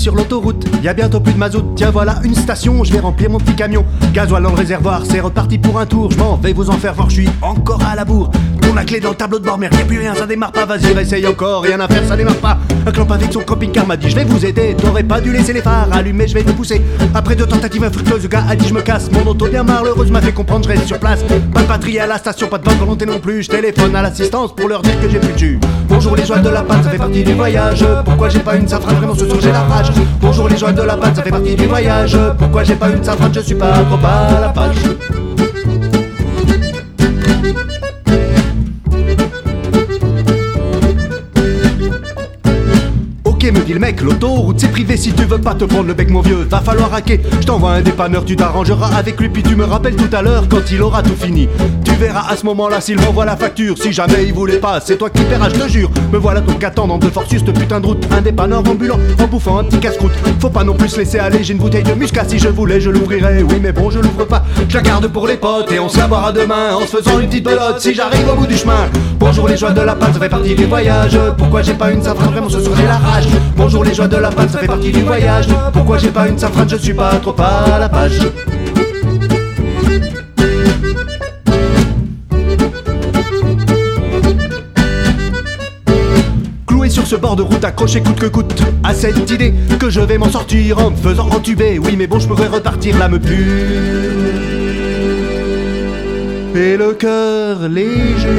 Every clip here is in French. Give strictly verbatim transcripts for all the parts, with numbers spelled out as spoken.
sur l'autoroute, y a bientôt plus de mazout. Tiens voilà une station, je vais remplir mon petit camion. Gasoil dans le réservoir, c'est reparti pour un tour. Je m'en vais vous en faire voir, je suis encore à la bourre. Tourne la clé dans le tableau de bord, merde, y'a plus rien, ça démarre pas. Vas-y, réessaye encore, rien à faire, ça démarre pas. Un clamp avec son camping-car m'a dit je vais vous aider. T'aurais pas dû laisser les phares allumés, je vais te pousser. Après deux tentatives infructueuses, le gars a dit je me casse. Mon auto bien malheureuse m'a fait comprendre, je reste sur place. Pas de batterie à la station, pas de bonne volonté non plus. Je téléphone à l'assistance pour leur dire que j'ai plus de jus. Bonjour les joies de la panne, ça fait partie du voyage. Pourquoi j'ai pas une safrane, vraiment ce soir j'ai la rage. Bonjour les joies de la panne, ça fait partie du voyage. Pourquoi j'ai pas une safrane, je suis pas trop à la page. Ok me dit le mec, l'autoroute c'est privé, si tu veux pas te prendre le bec mon vieux, va falloir hacker. Je t'envoie un dépanneur, tu t'arrangeras avec lui, puis tu me rappelles tout à l'heure quand il aura tout fini. Tu verras à ce moment-là s'il m'envoie la facture. Si jamais il voulait pas, c'est toi qui paieras, je te jure. Me voilà donc attendant de force cette putain de route. Un dépanneur ambulant, en bouffant un petit casse-croûte. Faut pas non plus se laisser aller, j'ai une bouteille de muscat. Si je voulais je l'ouvrirais, oui mais bon je l'ouvre pas. Je la garde pour les potes et on se la boira demain en se faisant une petite belote si j'arrive au bout du chemin. Bonjour les joies de la panne, ça fait partie du voyage. Pourquoi j'ai pas une safrane, vraiment ce soir j'ai la rage. Bonjour les joies de la panne, ça fait partie du voyage. Pourquoi j'ai pas une safrane, je suis pas trop à la page. Cloué sur ce bord de route, accroché coûte que coûte à cette idée que je vais m'en sortir en me faisant entuber. Oui mais bon je pourrais repartir, là me pue et le cœur léger.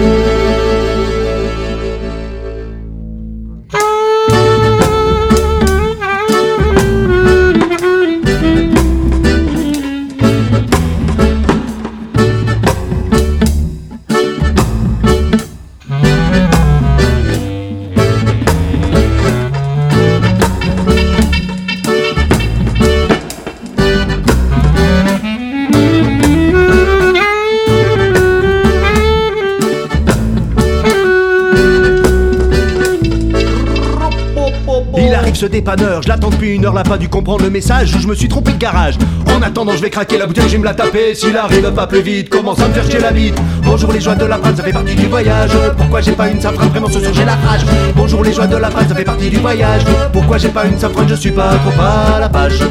Il arrive ce dépanneur, je l'attends depuis une heure, là pas dû comprendre le message ou je me suis trompé de garage. En attendant je vais craquer la bouteille, je vais me la taper. S'il arrive pas plus vite, commence à me faire chier la bite. Bonjour les joies de la panne, ça fait partie du voyage. Pourquoi j'ai pas une safrane, vraiment ce soir j'ai la rage. Bonjour les joies de la panne, ça fait partie du voyage. Pourquoi j'ai pas une safrane, je suis pas trop à la page.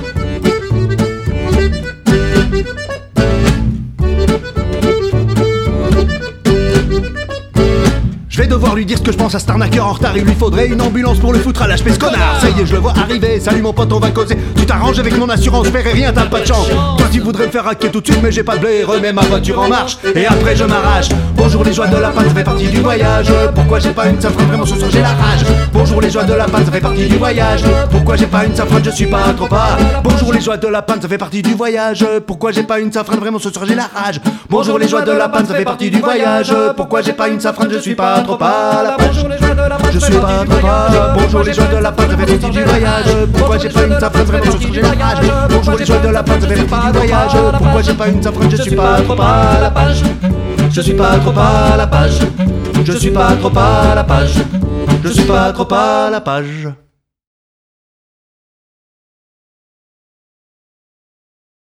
Je vais devoir lui dire ce que je pense à cet arnaqueur en retard. Il lui faudrait une ambulance pour le foutre à l'H P, ce connard. Ça y est, je le vois arriver, salut mon pote, on va causer. Tu t'arranges avec mon assurance, paierai rien, t'as pas de chance. Toi tu voudrais me faire hacker tout de suite, mais j'ai pas de blé. Remets ma voiture en marche, et après je m'arrache. Bonjour les joies de la panne, ça fait partie du voyage. Pourquoi j'ai pas une safrane, vraiment ce soir j'ai la rage. Bonjour les joies de la panne, ça fait partie du voyage. Pourquoi j'ai pas une safrane, je suis pas trop pas. Bonjour les joies de la panne, ça fait partie du voyage. Pourquoi j'ai pas une safrane, vraiment ce soir j'ai la rage. Bonjour les joies de la panne, ça fait partie du voyage. Pourquoi j'ai pas une safrane, je suis pas trop pas la page. Bonjour les joies de la panne, je suis pas trop pas. Bonjour les joies de la panne, ça fait partie du voyage. Pourquoi j'ai pas une safrane, vraiment ce soir j'ai la rage. Bonjour les joies de la panne, ça fait partie du voyage. Pourquoi j'ai pas une safrane, je suis pas trop pas la page. Je suis pas trop à la page. Je suis pas trop à la page. Je suis pas trop à la page.